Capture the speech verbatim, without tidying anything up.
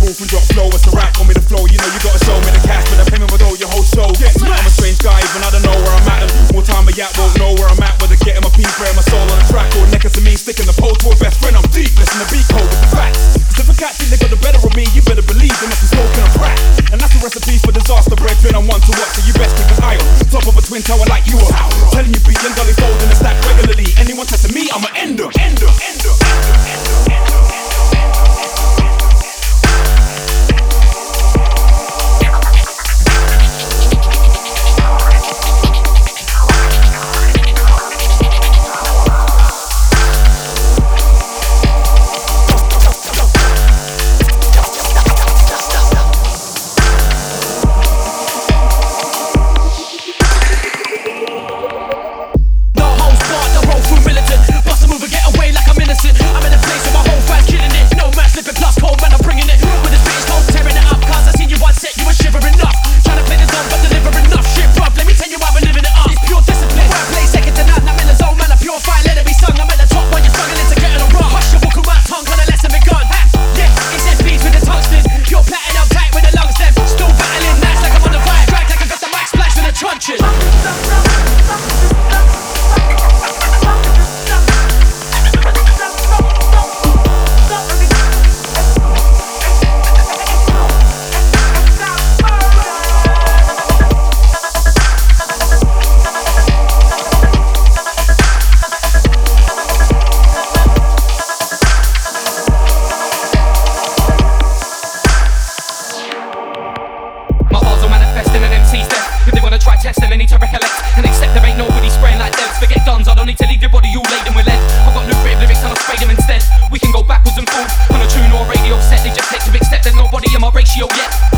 booth and drop flow. It's a rap, call me the flow. You know you gotta show me the cash, but the payment with all your whole show. I'm a strange guy, even I don't know where I'm at. And more time a yak won't know where I'm at. Whether getting my peace, wearing my soul on the track, or neck as a mean, sticking the pole to a best friend. I'm deep, listen to beat code with the facts. Cause if a cat think they got the better of me, you better believe they must be smoking a crack. And that's a recipe for disaster, brethren. I'm one to watch, so you best keep an eye on. Top of a twin tower like you are. Telling you beat young gully fold in the stack regularly. Anyone testing me, I'm an ender, ender, ender, ender, ender, ender. We can go backwards and forwards on a tune or a radio set. They just take to accept there's nobody in my ratio yet.